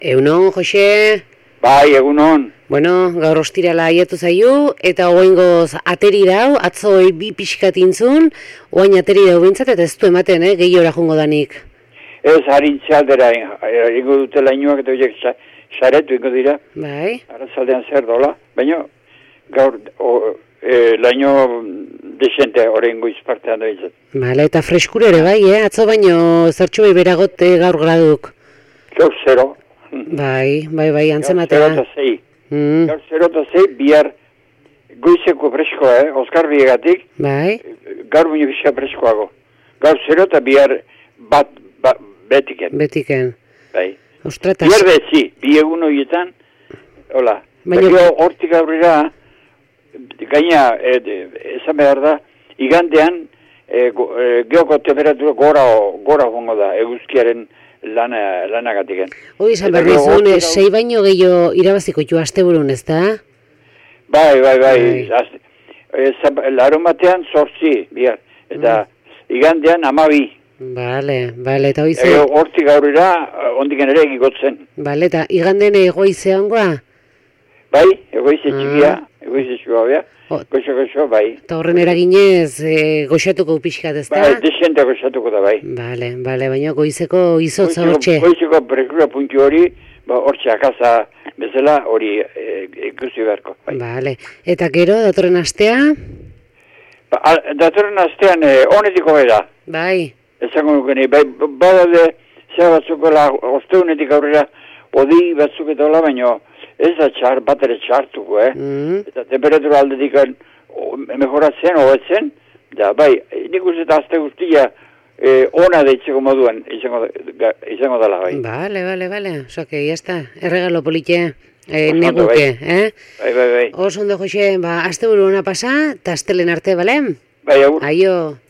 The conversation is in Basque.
Egunon, Jose? Bai, egunon. Bueno, gaur ostirala aiatu zaiu, eta oaingoz ateri dau, atzoi bi pixkat intzun, oain ateri dau bintzat, eta ez du ematen, gehiora jongo danik. Ez harintze aldera, ingo dute lainoak eta horiek saretu ingo dira. Bai. Arrazaldean zer dola, baina gaur laino desente horrengo izpartean da bintzat. Bale, eta freskure ere bai, atzo baino zertxo bai beragot gaur graduk. Gaur zero. Bai, antzematea. Gaur zero eta zei. Gaur zero eta zei, bihar goizeko freskoa, Oskar biegatik. Bai. Gaur baino bizka freskoago. Gaur zero eta bihar betiken. Betiken. Bai. Ostratas. Bihar betzi, bi egun horietan, hola. Baina hortik aurrera, gaina, esan behar da, igandean, geoko temperatura gora hongo da, eguzkiaren lanagatiken. Hoi, esan behar dizun, sei baino gehiago irabaziko jo asteburun, ez da? Bai. Larun batean 8, bihar, eta igandean 12. Bale, eta hoi ze... Hortik aurrera, ondiken ere egigotzen. Bale, eta iganden egoizea ongoa? Bai, egoize txikia, egoize txuabea, goxo, bai. Eta horren eraginez, goxatuko pixkat, ez da? Bai, desente goxatuko da, bai. Bale, baina goizeko izotza hortxe. Goizeko prekurra puntu hori, hortxe akaza bezala hori ikusi beharko. Bale, eta gero, datorren astea? Datorren astean, honetiko bera. Bai. Ezango nukene, badade, zera batzukola, osteunetik aurrera, odi batzuk eta hola, baino, ez da bat ere txartuko, Eta temperatura aldetik mejoratzen, hobetzen, da, bai, nik uste eta azte guztia ona deitzeko moduan izango dela, bai. Bale, osoke, jazta, erregalo politxe, neguke, Bai. Oso ondo, Jose, azte buru hona pasa, eta astelen arte, bale? Bai, agur. Aio.